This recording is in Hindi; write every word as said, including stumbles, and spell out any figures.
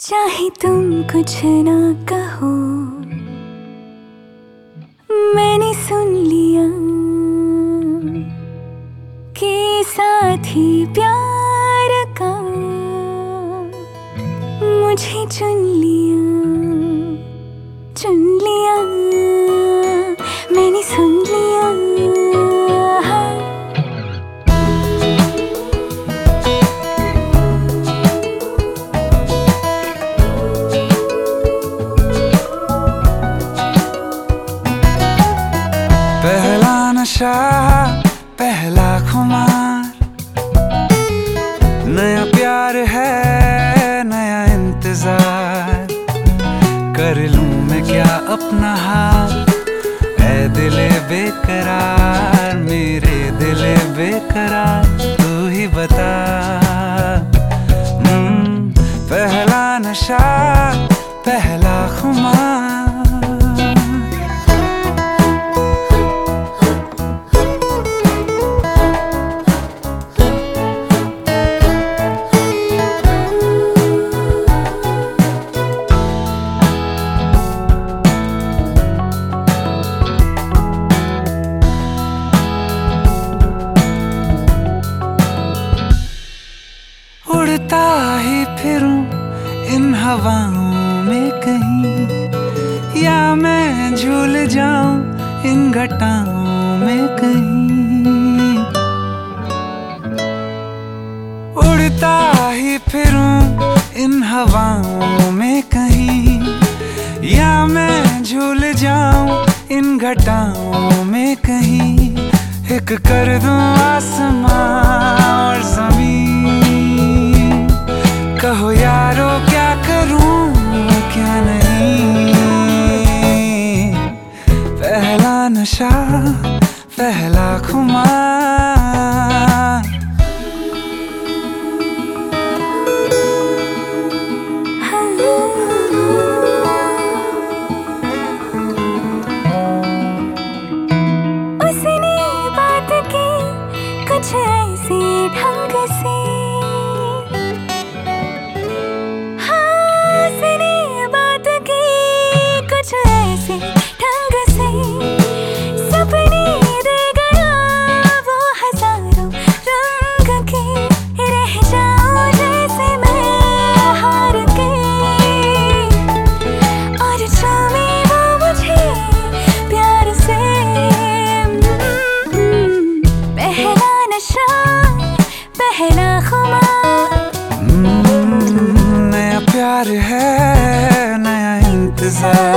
चाहे तुम कुछ ना कहो, मैंने सुन लिया कि साथी प्यार का मुझे चुन लिया, चुन लिया, मैंने सुन लिया। पहला नशा, पहला खुमार, नया प्यार है, नया इंतजार। कर लूं मैं क्या अपना हाल, ऐ दिले बेकरार, मेरे दिले बेकरार, तू ही बता। पहला नशा, पहला खुमार। उड़ता ही फिरूं इन हवाओं में कहीं, या मैं झूल जाऊं इन घटाओं में कहीं। उड़ता ही फिरूं इन हवाओं में कहीं, या मैं झूल जाऊं इन घटाओं में कहीं। एक कर दूं आसमां और ज़मीन, कहो यारो क्या करूं क्या नहीं। पहला नशा, पहला खुमार। उसने बात की कुछ ऐसे ढंग से, सपने दे गया वो हजारों रंग के। रह जाऊं जैसे मैं हार के, और चूमे वो मुझे प्यार से। पहला नशा, पहला खुमार। नया प्यार है, नया इंतजार।